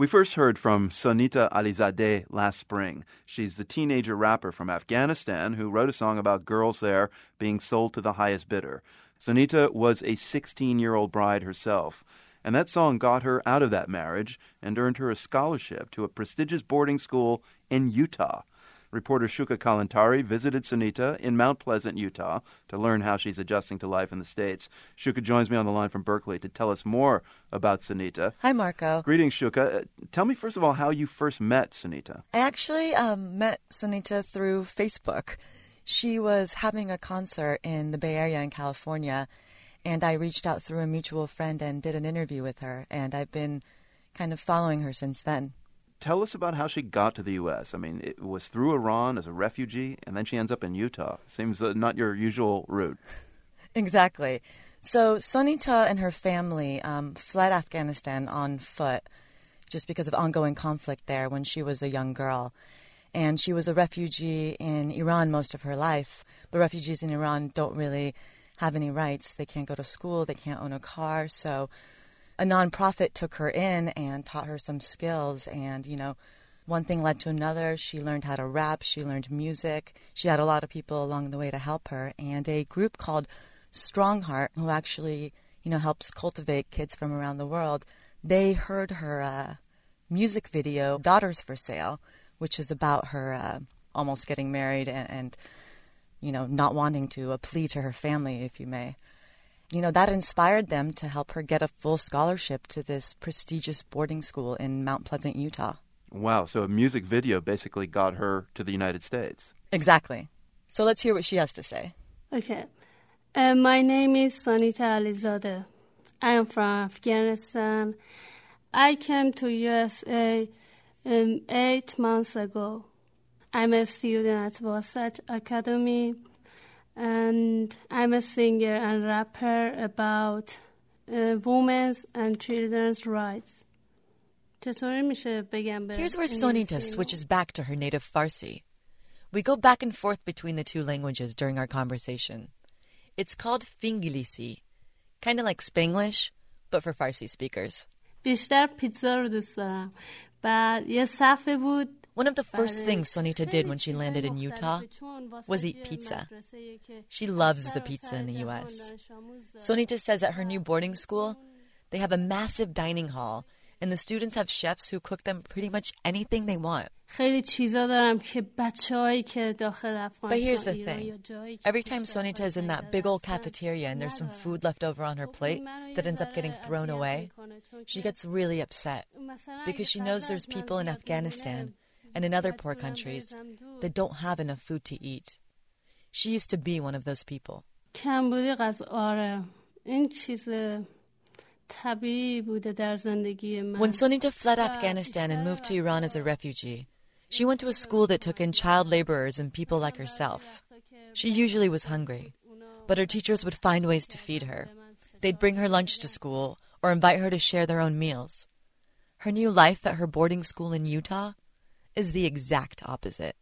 We first heard from Sonita Alizadeh last spring. She's the teenager rapper from Afghanistan who wrote a song about girls there being sold to the highest bidder. Sonita was a 16-year-old bride herself, and that song got her out of that marriage and earned her a scholarship to a prestigious boarding school in Utah. Reporter Shuka Kalantari visited Sonita in Mount Pleasant, Utah, to learn how she's adjusting to life in the States. Shuka joins me on the line from Berkeley to tell us more about Sonita. Hi, Marco. Greetings, Shuka. Tell me, first of all, how you first met Sonita. I actually met Sonita through Facebook. She was having a concert in the Bay Area in California, and I reached out through a mutual friend and did an interview with her, and I've been kind of following her since then. Tell us about how she got to the U.S. I mean, it was through Iran as a refugee, and then she ends up in Utah. Seems not your usual route. Exactly. So Sonita and her family fled Afghanistan on foot just because of ongoing conflict there when she was a young girl. And she was a refugee in Iran most of her life. But refugees in Iran don't really have any rights. They can't go to school. They can't own a car. So a nonprofit took her in and taught her some skills. And, one thing led to another. She learned how to rap. She learned music. She had a lot of people along the way to help her. And a group called Strongheart, who actually, helps cultivate kids from around the world, they heard her music video, Daughters for Sale, which is about her almost getting married and not wanting to, a plea to her family, if you may. That inspired them to help her get a full scholarship to this prestigious boarding school in Mount Pleasant, Utah. Wow, so a music video basically got her to the United States. Exactly. So let's hear what she has to say. Okay. My name is Sonita Alizadeh. I am from Afghanistan. I came to USA 8 months ago. I'm a student at Wasatch Academy, and I'm a singer and rapper about women's and children's rights. Here's where Sonita switches back to her native Farsi. We go back and forth between the two languages during our conversation. It's called Fingilisi, kind of like Spanglish, but for Farsi speakers. One of the first things Sonita did when she landed in Utah was eat pizza. She loves the pizza in the U.S. Sonita says at her new boarding school, they have a massive dining hall, and the students have chefs who cook them pretty much anything they want. But here's the thing. Every time Sonita is in that big old cafeteria and there's some food left over on her plate that ends up getting thrown away, she gets really upset because she knows there's people in Afghanistan and in other poor countries that don't have enough food to eat. She used to be one of those people. When Sonita fled Afghanistan and moved to Iran as a refugee, she went to a school that took in child laborers and people like herself. She usually was hungry, but her teachers would find ways to feed her. They'd bring her lunch to school or invite her to share their own meals. Her new life at her boarding school in Utah is the exact opposite.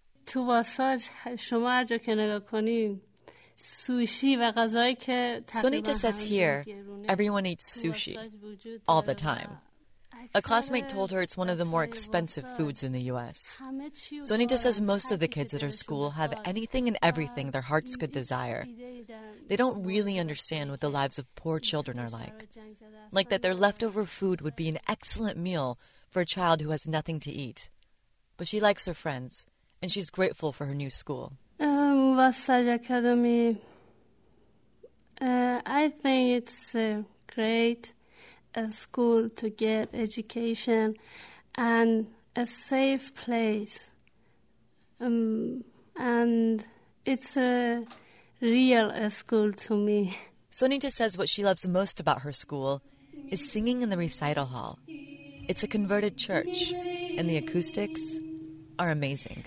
Sonita says here, everyone eats sushi all the time. A classmate told her it's one of the more expensive foods in the U.S. Sonita says most of the kids at her school have anything and everything their hearts could desire. They don't really understand what the lives of poor children are like that their leftover food would be an excellent meal for a child who has nothing to eat. But she likes her friends, and she's grateful for her new school. Wasatch Academy, I think it's a great school to get education and a safe place. And it's a real school to me. Sonita says what she loves most about her school is singing in the recital hall. It's a converted church, and the acoustics are amazing.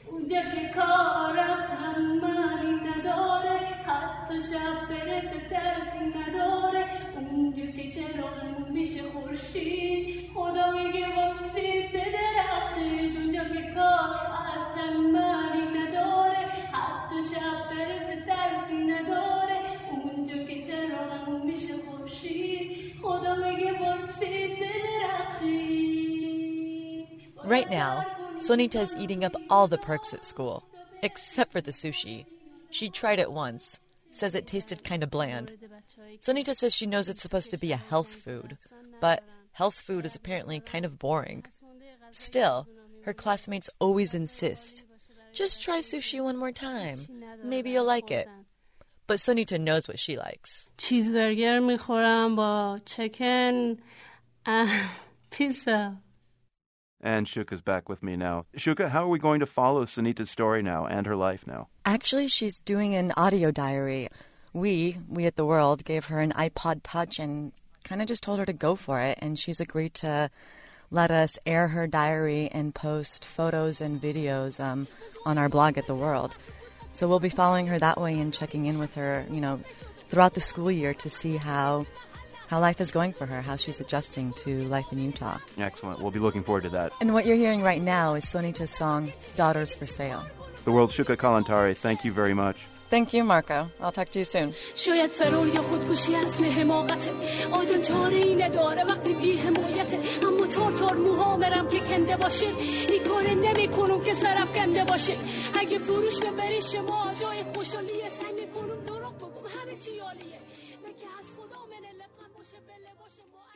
Right now, Sonita is eating up all the perks at school, except for the sushi. She tried it once, says it tasted kind of bland. Sonita says she knows it's supposed to be a health food, but health food is apparently kind of boring. Still, her classmates always insist, just try sushi one more time. Maybe you'll like it. But Sonita knows what she likes. cheeseburger میخورم با chicken and pizza. And Shuka's back with me now. Shuka, how are we going to follow Sonita's story now and her life now? Actually, she's doing an audio diary. We at The World gave her an iPod Touch and kind of just told her to go for it. And she's agreed to let us air her diary and post photos and videos on our blog at The World. So we'll be following her that way and checking in with her, throughout the school year to see how life is going for her, how she's adjusting to life in Utah. Excellent. We'll be looking forward to that. And what you're hearing right now is Sonita's song, Daughters for Sale. The World's Shuka Kalantari, thank you very much. Thank you, Marco. I'll talk to you soon. شاید فرار یا خودکشی اصل حماقته آدم چاره ای نداره وقتی بی حمایته اما تار موهامرم که کنده باشه این کار نمی کنم که سرف کنده باشه اگه فروش ببریش ما جای خوشحالیه سعی میکنم دروغ بگم همه چی عالیه مگه از خدا من لبخند باشه بله باشه ما